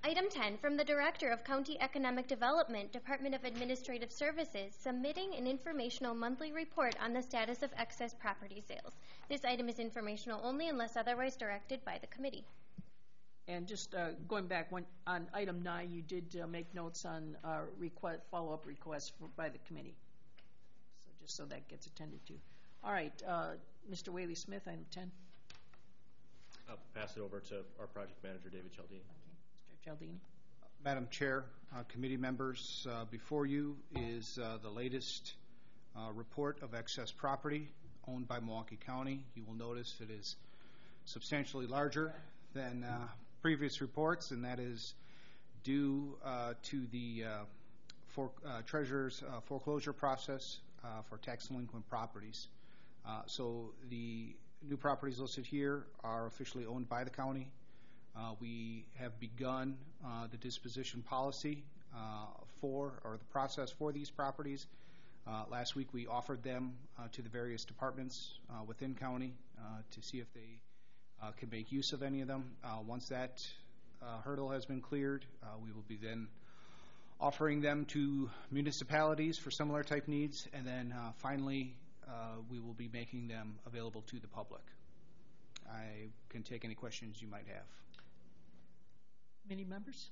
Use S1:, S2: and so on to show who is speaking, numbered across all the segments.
S1: Item 10, from the Director of County Economic Development, Department of Administrative Services, submitting an informational monthly report on the status of excess property sales. This item is informational only unless otherwise directed by the committee.
S2: And just going back, on item 9, you did make notes on follow-up requests by the committee. So just so that gets attended to. All right, Mr. Whaley Smith, item 10.
S3: I'll pass it over to our project manager, David Cialdini.
S2: Okay, Mr. Cialdini.
S4: Madam Chair, committee members, before you is the latest report of excess property owned by Milwaukee County. You will notice it is substantially larger than previous reports, and that is due to the Treasurer's foreclosure process for tax delinquent properties. So the new properties listed here are officially owned by the county. We have begun the disposition policy the process for these properties. Last week we offered them to the various departments within county to see if they can make use of any of them. Once that hurdle has been cleared, we will be then offering them to municipalities for similar type needs, and then finally we will be making them available to the public. I can take any questions you might have.
S2: Many members?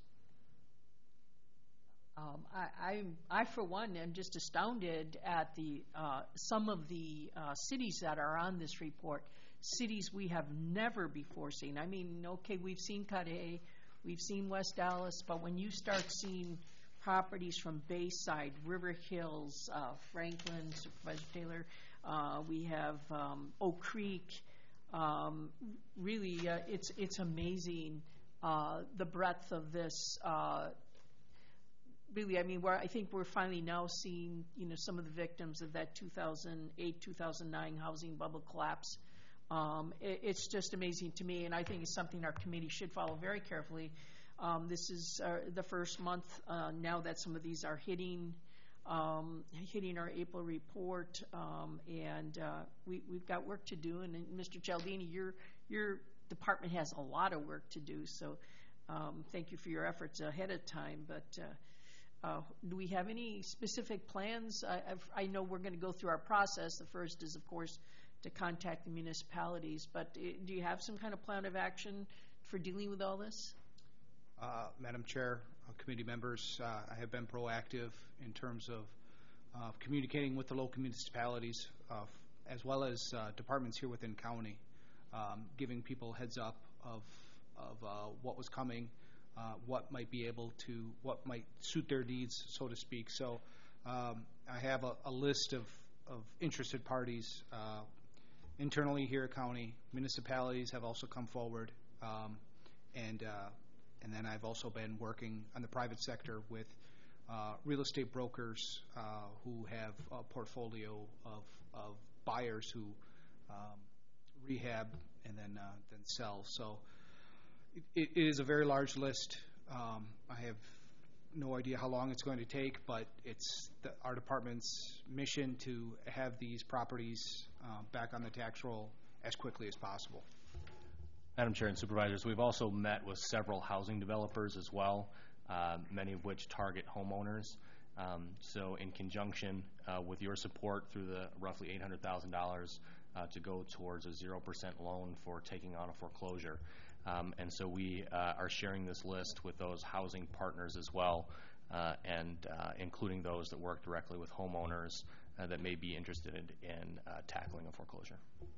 S2: I for one, am just astounded at the some of the cities that are on this report, cities we have never before seen. I mean, okay, we've seen Cudahy, we've seen West Dallas, but when you start seeing properties from Bayside, River Hills, Franklin, Supervisor Taylor, we have Oak Creek, really it's amazing the breadth of this. Really, I mean, I think we're finally now seeing, some of the victims of that 2008, 2009 housing bubble collapse. It's just amazing to me, and I think it's something our committee should follow very carefully. This is the first month now that some of these are hitting our April report, and we've got work to do. And Mr. Cialdini, your department has a lot of work to do, so thank you for your efforts ahead of time. But do we have any specific plans? I know we're going to go through our process. The first is, of course, to contact the municipalities. But do you have some kind of plan of action for dealing with all this?
S4: Madam Chair, committee members, I have been proactive in terms of communicating with the local municipalities as well as departments here within county, giving people heads up of what was coming, what might suit their needs, so to speak. So I have a list of interested parties internally here at county. Municipalities have also come forward, and then I've also been working on the private sector with real estate brokers who have a portfolio of buyers who rehab and then sell. So it is a very large list. I have no idea how long it's going to take, but it's our department's mission to have these properties back on the tax roll as quickly as possible.
S3: Madam Chair and Supervisors, we've also met with several housing developers as well, many of which target homeowners. So in conjunction with your support through the roughly $800,000 to go towards a 0% loan for taking on a foreclosure. And so we are sharing this list with those housing partners as well, and including those that work directly with homeowners that may be interested in tackling a foreclosure.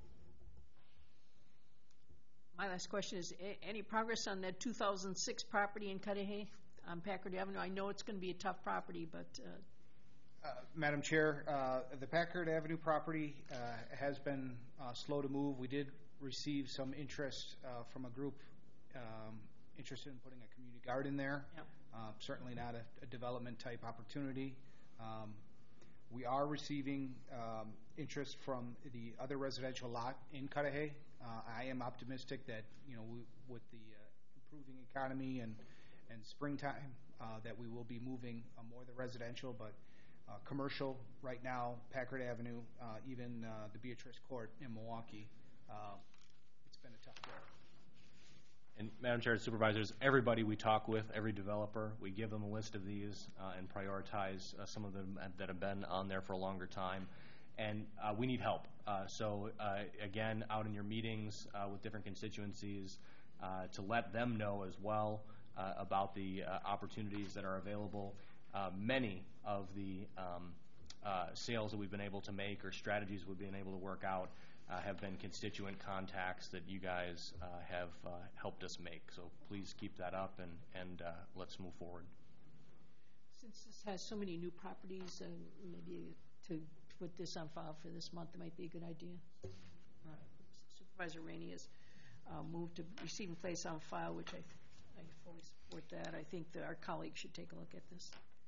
S2: My last question is, any progress on that 2006 property in Cudahy on Packard Avenue? I know it's going to be a tough property, but...
S4: Madam Chair, the Packard Avenue property has been slow to move. We did receive some interest from a group interested in putting a community garden there. Yep. Certainly not a development type opportunity. We are receiving interest from the other residential lot in Cudahy. I am optimistic that with the improving economy and springtime that we will be moving more of the residential, but commercial right now, Packard Avenue, even the Beatrice Court in Milwaukee, it's been a tough day.
S3: And Madam Chair and Supervisors, everybody we talk with, every developer, we give them a list of these and prioritize some of them that have been on there for a longer time. And we need help. Again, out in your meetings with different constituencies, to let them know as well about the opportunities that are available. Many of the sales that we've been able to make or strategies we've been able to work out have been constituent contacts that you guys have helped us make. So please keep that up and let's move forward.
S2: Since this has so many new properties, maybe to put this on file for this month, it might be a good idea. All right. Supervisor Rainey has moved to receive and place on file, which I fully support that. I think that our colleagues should take a look at this.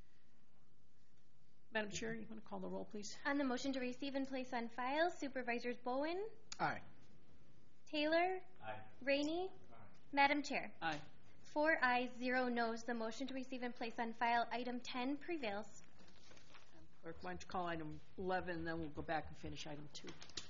S2: Madam Chair, you want to call the roll, please?
S1: On the motion to receive and place on file, Supervisors Bowen,
S4: Aye.
S1: Taylor,
S3: Aye.
S1: Rainey, Madam Chair.
S2: Aye.
S1: 4 ayes, 0 noes. The motion to receive and place on file, item 10, prevails.
S2: Clerk, why don't you call item 11, and then we'll go back and finish item 2.